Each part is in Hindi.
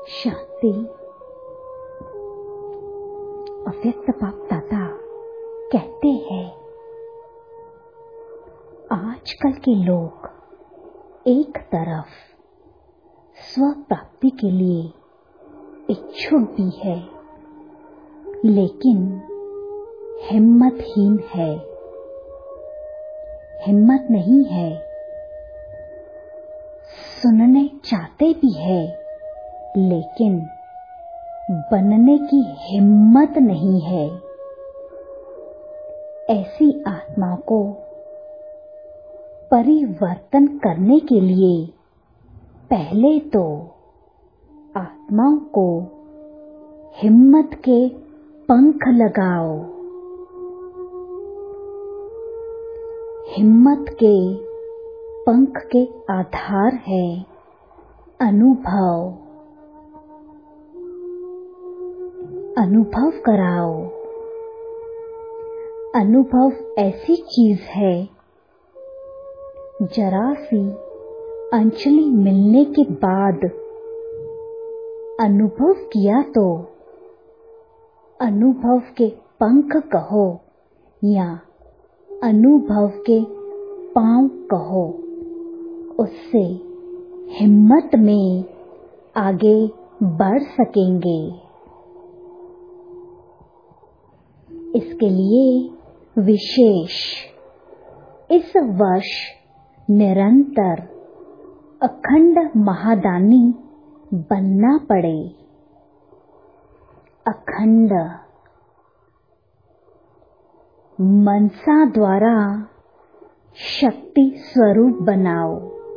शांति। अव्यक्त बाप दादा कहते हैं, आजकल के लोग एक तरफ स्व प्राप्ति के लिए इच्छुक भी है, लेकिन हिम्मतहीन है, हिम्मत नहीं है। सुनने चाहते भी है, लेकिन बनने की हिम्मत नहीं है। ऐसी आत्मा को परिवर्तन करने के लिए पहले तो आत्माओं को हिम्मत के पंख लगाओ। हिम्मत के पंख के आधार है अनुभव। अनुभव कराओ। अनुभव ऐसी चीज है, जरा सी अंजलि मिलने के बाद अनुभव किया तो अनुभव के पंख कहो या अनुभव के पांव कहो, उससे हिम्मत में आगे बढ़ सकेंगे। इसके लिए विशेष इस वर्ष निरंतर अखंड महादानी बनना पड़े। अखंड मनसा द्वारा शक्ति स्वरूप बनाओ।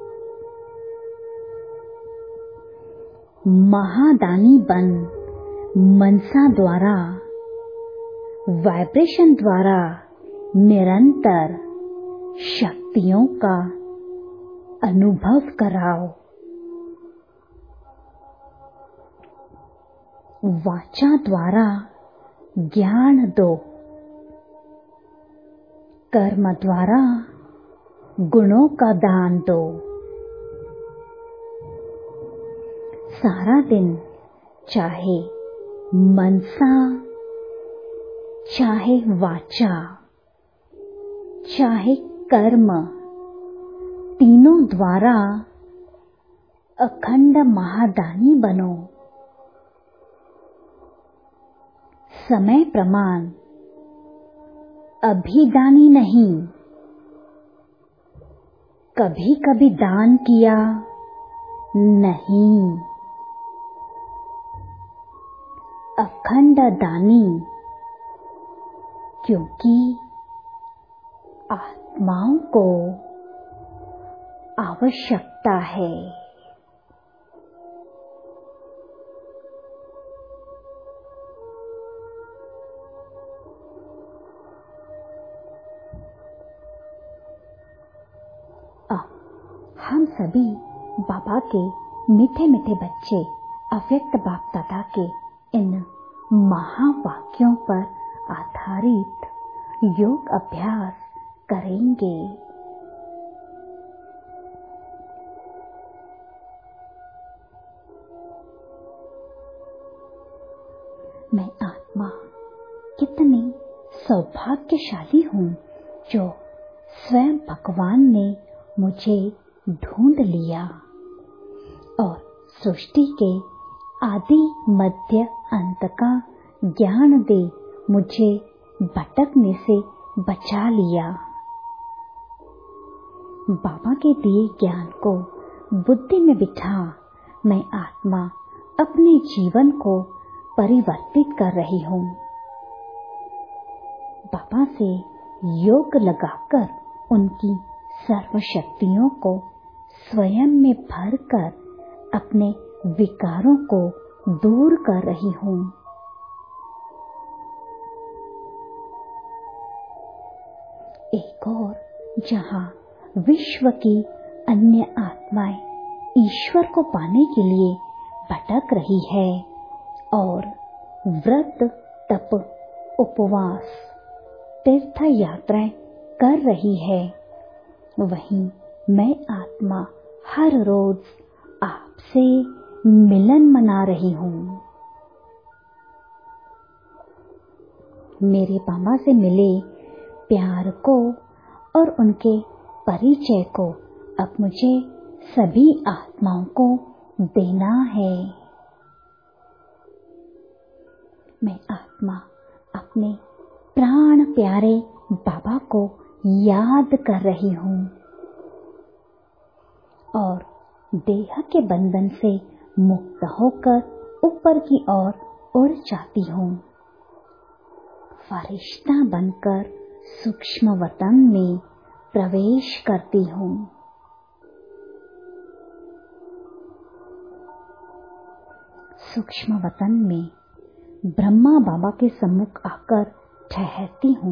महादानी बन मनसा द्वारा वाइब्रेशन द्वारा निरंतर शक्तियों का अनुभव कराओ। वाचा द्वारा ज्ञान दो। कर्म द्वारा गुणों का दान दो। सारा दिन चाहे मनसा, चाहे वाचा, चाहे कर्म, तीनों द्वारा अखंड महादानी बनो। समय प्रमाण अभिदानी नहीं, कभी कभी दान किया नहीं, अखंड दानी, क्योंकि आत्माओं को आवश्यकता है। हम सभी बाबा के मीठे मीठे बच्चे अव्यक्त बाप दादा के इन महावाक्यों पर आधारित योग अभ्यास करेंगे। मैं आत्मा कितनी सौभाग्यशाली हूँ जो स्वयं भगवान ने मुझे ढूंढ लिया और सृष्टि के आदि मध्य अंत का ज्ञान दे मुझे भटकने से बचा लिया। बाबा के दिए ज्ञान को बुद्धि में बिठा मैं आत्मा अपने जीवन को परिवर्तित कर रही हूँ। बाबा से योग लगाकर उनकी सर्व शक्तियों को स्वयं में भरकर अपने विकारों को दूर कर रही हूँ। एक और जहाँ विश्व की अन्य आत्माएं ईश्वर को पाने के लिए भटक रही है और व्रत, तप, उपवास, तीर्थ यात्राएं कर रही है, वहीं मैं आत्मा हर रोज आपसे मिलन मना रही हूँ। मेरे बाबा से मिले प्यार को और उनके परिचय को अब मुझे सभी आत्माओं को देना है। मैं आत्मा अपने प्राण प्यारे बाबा को याद कर रही हूँ और देह के बंधन से मुक्त होकर ऊपर की ओर उड़ जाती हूँ। फरिश्ता बनकर सूक्ष्म वतन में प्रवेश करती हूँ। सूक्ष्म वतन में ब्रह्मा बाबा के सम्मुख आकर ठहरती हूँ।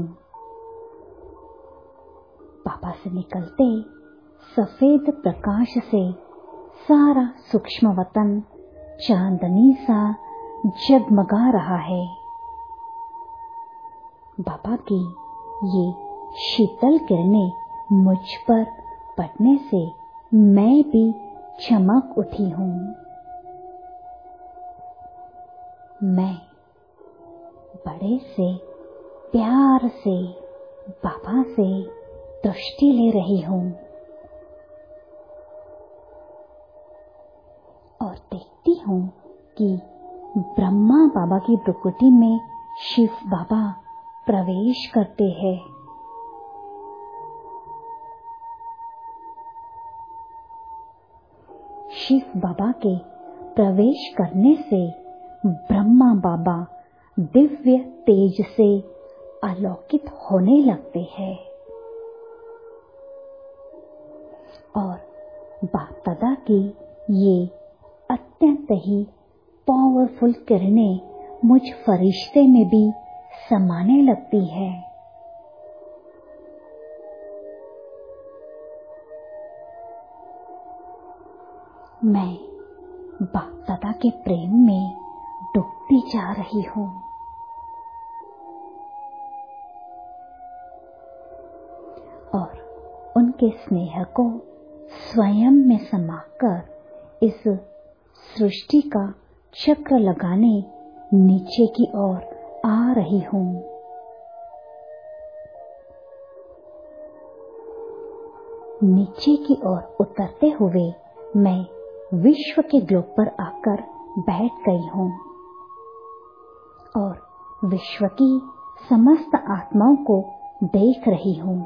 बाबा से निकलते सफेद प्रकाश से सारा सूक्ष्म वतन चांदनी सा जगमगा रहा है। बाबा की ये शीतल किरणें मुझ पर पड़ने से मैं भी चमक उठी हूँ। मैं बड़े से प्यार से बाबा से दृष्टि ले रही हूँ और देखती हूँ कि ब्रह्मा बाबा की भ्रुकुटी में शिव बाबा प्रवेश करते हैं। शिव बाबा के प्रवेश करने से ब्रह्मा बाबा दिव्य तेज से आलोकित होने लगते हैं और बाप दादा की ये अत्यंत ही पावरफुल किरणें मुझ फरिश्ते में भी समाने लगती है। मैं बाप दादा के प्रेम में डूबती जा रही हूँ और उनके स्नेह को स्वयं में समाकर इस सृष्टि का चक्र लगाने नीचे की ओर आ रही हूँ। नीचे की ओर उतरते हुए मैं विश्व के ग्लोब पर आकर बैठ गई हूँ और विश्व की समस्त आत्माओं को देख रही हूँ।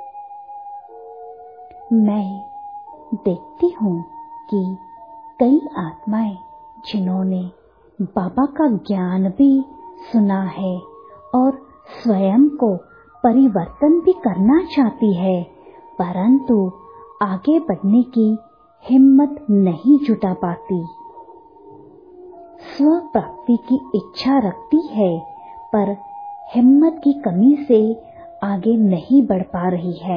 मैं देखती हूँ कि कई आत्माएं जिन्होंने बाबा का ज्ञान भी सुना है और स्वयं को परिवर्तन भी करना चाहती है, परंतु आगे बढ़ने की हिम्मत नहीं जुटा पाती। स्व प्राप्ति की इच्छा रखती है पर हिम्मत की कमी से आगे नहीं बढ़ पा रही है।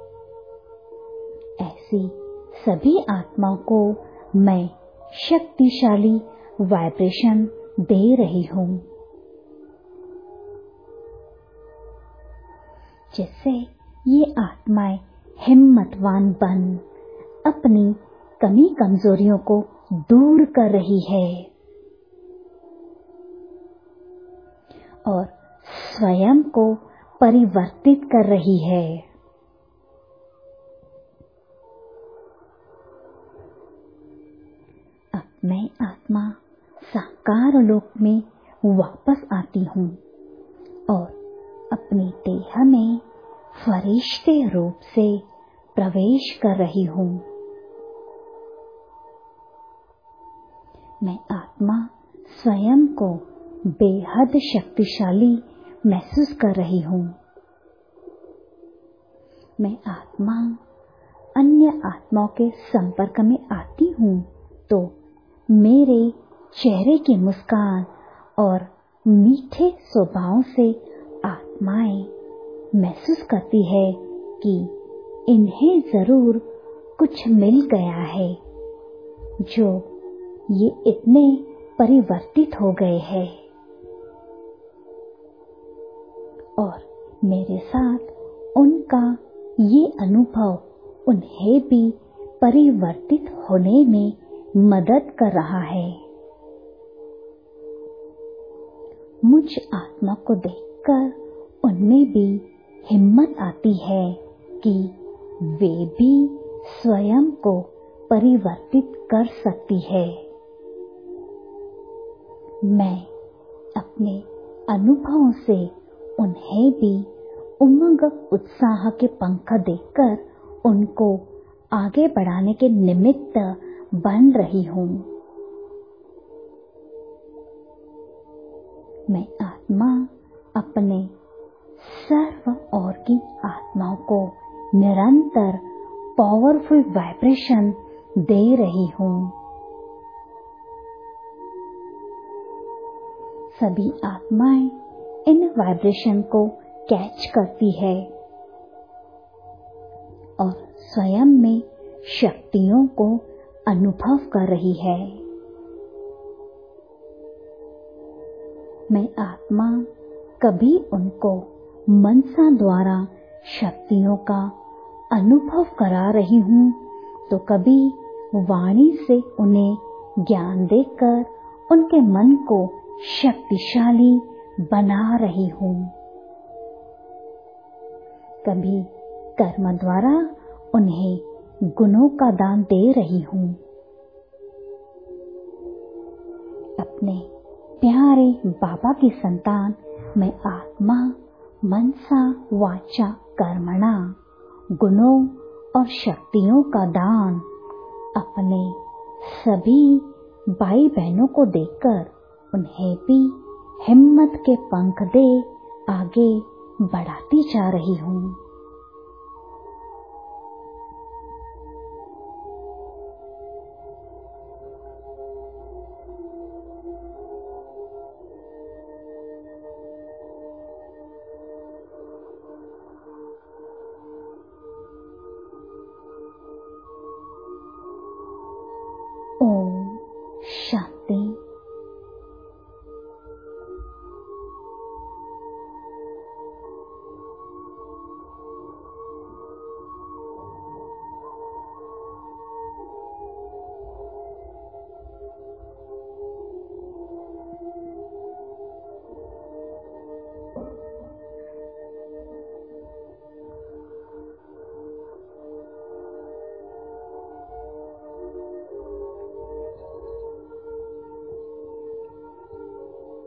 ऐसी सभी आत्माओं को मैं शक्तिशाली वाइब्रेशन दे रही हूँ, जिससे ये आत्माएं हिम्मतवान बन अपनी कमी कमजोरियों को दूर कर रही है और स्वयं को परिवर्तित कर रही है। अब मैं आत्मा साकार लोक में वापस आती हूँ और अपनी देह में फरिश्ते रूप से प्रवेश कर रही हूँ। मैं आत्मा स्वयं को बेहद शक्तिशाली महसूस कर रही हूँ। मैं आत्मा अन्य आत्माओं के संपर्क में आती हूँ तो मेरे चेहरे की मुस्कान और मीठे स्वभाव से आत्माएं महसूस करती है कि इन्हें जरूर कुछ मिल गया है जो ये इतने परिवर्तित हो गए हैं और मेरे साथ उनका ये अनुभव उन्हें भी परिवर्तित होने में मदद कर रहा है। मुझ आत्मा को देखकर उनमें भी हिम्मत आती है कि वे भी स्वयं को परिवर्तित कर सकती है। मैं अपने अनुभवों से उन्हें भी उमंग उत्साह के पंख देकर उनको आगे बढ़ाने के निमित्त बन रही हूँ। मैं आत्मा अपने सर्व और की आत्माओं को निरंतर पावरफुल वाइब्रेशन दे रही हूँ। सभी आत्माएं इन वाइब्रेशन को कैच करती है और स्वयं में शक्तियों को अनुभव कर रही है। मैं आत्मा कभी उनको मनसा द्वारा शक्तियों का अनुभव करा रही हूँ तो कभी वाणी से उन्हें ज्ञान देकर उनके मन को शक्तिशाली बना रही हूँ। कभी कर्म द्वारा उन्हें गुणों का दान दे रही हूँ। अपने प्यारे बाबा की संतान मैं आत्मा मनसा वाचा कर्मणा गुणों और शक्तियों का दान अपने सभी भाई बहनों को देकर उन्हें भी हिम्मत के पंख दे आगे बढ़ाती जा रही हूँ।